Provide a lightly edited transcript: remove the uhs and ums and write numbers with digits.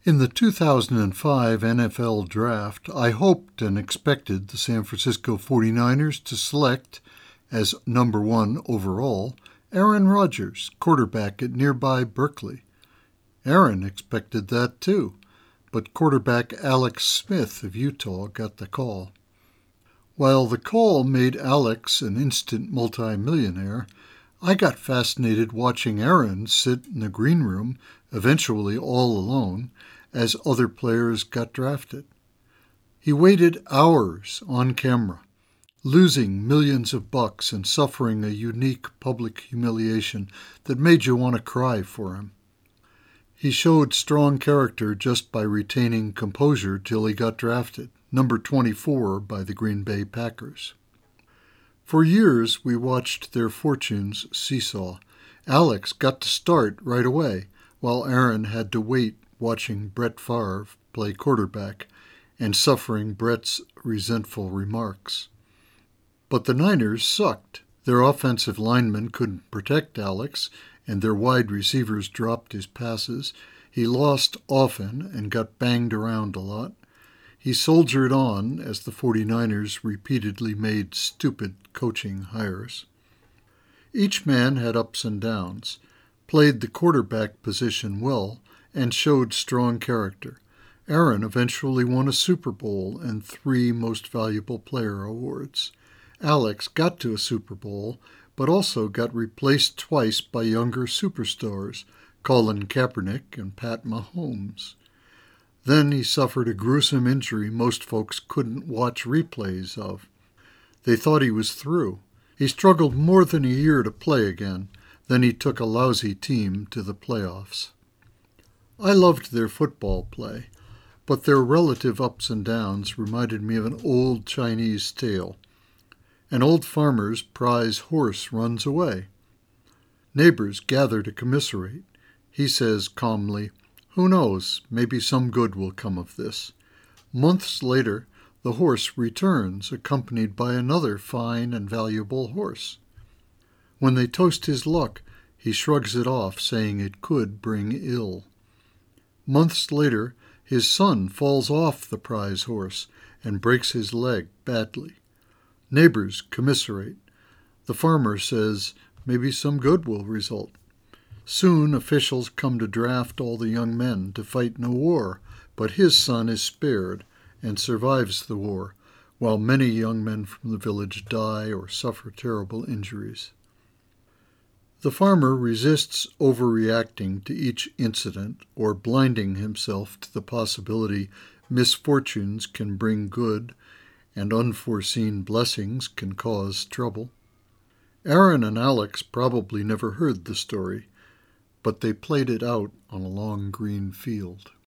In the 2005 NFL Draft, I hoped and expected the San Francisco 49ers to select, as number one overall, Aaron Rodgers, quarterback at nearby Berkeley. Aaron expected that too, but quarterback Alex Smith of Utah got the call. While the call made Alex an instant multimillionaire, I got fascinated watching Aaron sit in the green room, eventually all alone, as other players got drafted. He waited hours on camera, losing millions of bucks and suffering a unique public humiliation that made you want to cry for him. He showed strong character just by retaining composure till he got drafted, number 24 by the Green Bay Packers. For years, we watched their fortunes seesaw. Alex got to start right away, while Aaron had to wait watching Brett Favre play quarterback and suffering Brett's resentful remarks. But the Niners sucked. Their offensive linemen couldn't protect Alex, and their wide receivers dropped his passes. He lost often and got banged around a lot. He soldiered on as the 49ers repeatedly made stupid coaching hires. Each man had ups and downs, played the quarterback position well, and showed strong character. Aaron eventually won a Super Bowl and 3 Most Valuable Player awards. Alex got to a Super Bowl, but also got replaced twice by younger superstars, Colin Kaepernick and Pat Mahomes. Then he suffered a gruesome injury most folks couldn't watch replays of. They thought he was through. He struggled more than a year to play again. Then he took a lousy team to the playoffs. I loved their football play, but their relative ups and downs reminded me of an old Chinese tale. An old farmer's prize horse runs away. Neighbors gather to commiserate. He says calmly, "Who knows, maybe some good will come of this." Months later, the horse returns, accompanied by another fine and valuable horse. When they toast his luck, he shrugs it off, saying it could bring ill. Months later, his son falls off the prize horse and breaks his leg badly. Neighbors commiserate. The farmer says maybe some good will result. Soon officials come to draft all the young men to fight in a war, but his son is spared and survives the war, while many young men from the village die or suffer terrible injuries. The farmer resists overreacting to each incident or blinding himself to the possibility misfortunes can bring good and unforeseen blessings can cause trouble. Aaron and Alex probably never heard the story, but they played it out on a long green field.